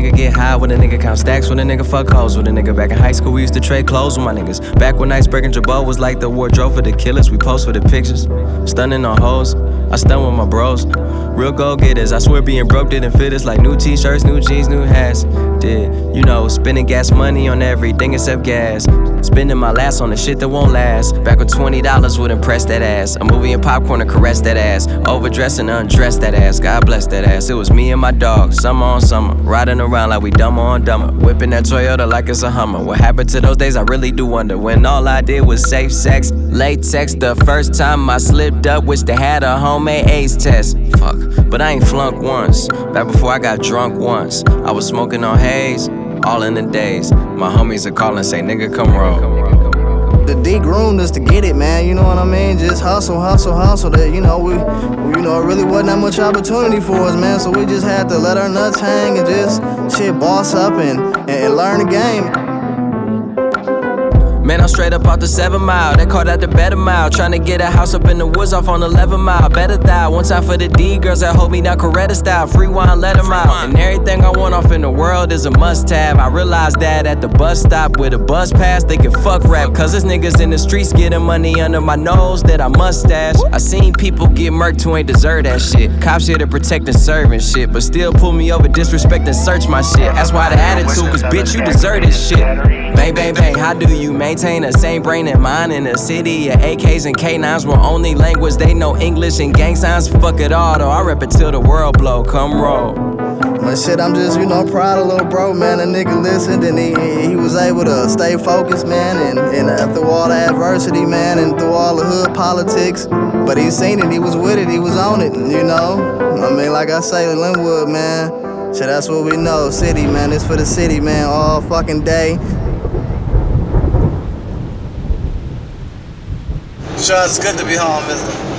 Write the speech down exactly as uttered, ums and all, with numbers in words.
nigga get high, when a nigga count stacks, when a nigga fuck hoes, when a nigga back in high school, we used to trade clothes with my niggas. Back when Iceberg and Jabot was like the wardrobe for the killers, we post for the pictures. Stunning on hoes, I stun with my bros. Real go-getters, I swear being broke didn't fit us. Like new t-shirts, new jeans, new hats. Did, you know, spending gas money on everything except gas. Spending my last on the shit that won't last. Back when twenty dollars would impress that ass. A movie and popcorn to caress that ass. Overdress and undress that ass. God bless that ass. It was me and my dog, summer on summer. Riding around like we dumber on dumber. Whipping that Toyota like it's a Hummer. What happened to those days, I really do wonder. When all I did was safe sex, latex. The first time I slipped up, wish they had a homemade AIDS test. Fuck, but I ain't flunk once. Back before I got drunk once. I was smoking on haze, all in the days. My homies are calling, say nigga come roll. The D groomed us to get it, man, you know what I mean? Just hustle, hustle, hustle. That, you know, we, we, you know, it really wasn't that much opportunity for us, man. So we just had to let our nuts hang and just, shit, boss up and, and, and learn the game. Man, I'm straight up off the seven mile. They called out the better mile. Tryna get a house up in the woods off on eleven mile. Better die. One time for the D girls that hold me down Coretta style. Free wine, let them out. And everything I want off in the world is a must have. I realized that at the bus stop with a bus pass, they can fuck rap. Cause there's niggas in the streets getting money under my nose that I mustache. I seen people get murked who ain't deserve that shit. Cops here to protect and serve and shit, but still pull me over, disrespect and search my shit. That's why the attitude, cause bitch, you deserve this shit. Bang, bang, bang, how do you maintain the same brain and mind in a city of A Ks and K nines where only language they know English and gang signs? Fuck it all though, I rep it till the world blow, come roll. But shit, I'm just, you know, proud of little bro, man. A nigga listened and he, he was able to stay focused, man. And, and uh, through all the adversity, man, and through all the hood politics. But he seen it, he was with it, he was on it, you know. I mean, like I say, Linwood, man. Shit, that's what we know. City, man, it's for the city, man, all fucking day. Sure, it's good to be home, isn't it?